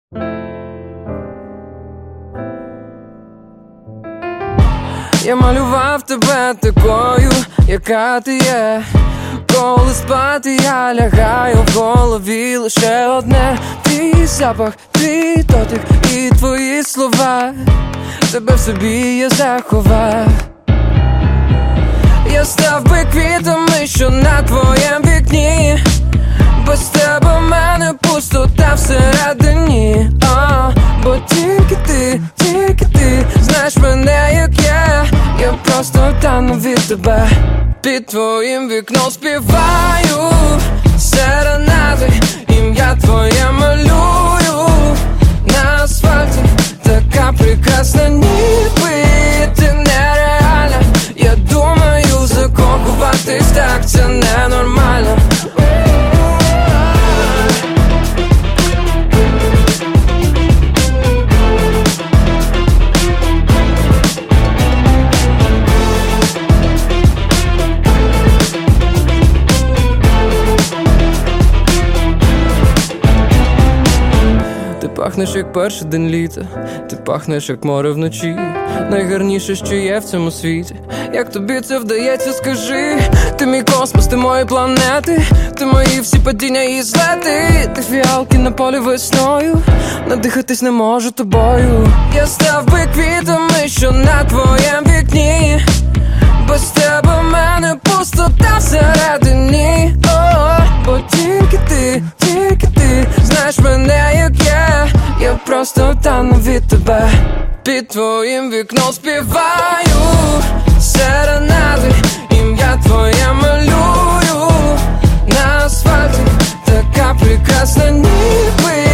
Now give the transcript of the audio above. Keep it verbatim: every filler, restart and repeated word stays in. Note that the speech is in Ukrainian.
Я малював тебе такою, яка ти є. Коли спати я лягаю, в голові лише одне: твій запах, твій дотик і твої слова. Тебе в собі я заховав. Я став би квітами, що на твоєм вікні. Без тебе в мене пустота всередині. А, бо тільки ти, тільки ти знаєш мене, як я. Я просто тану від тебе. Під твоїм вікном співаю серенади, ім'я твоє малюю на асфальті. Така прекрасна, ніби ти нереальна. Я думаю, закохуватись так це ненормально. Ти пахнеш як перший день літа, ти пахнеш як море вночі. Найгарніше, що є в цьому світі. Як тобі це вдається, скажи? Ти мій космос, ти мої планети, ти мої всі падіння і злети. Ти фіалки на полі весною, надихатись не можу тобою. Я став би квітами, що на твоєм вікні. Без тебе в мене пустота всередині. О, бо тільки ти, тільки ти знаєш мене, як я. Я просто тану від тебе. Під твоїм вікном співаю серенади, ім'я твоє малюю на асфальті. Така прекрасна, ніби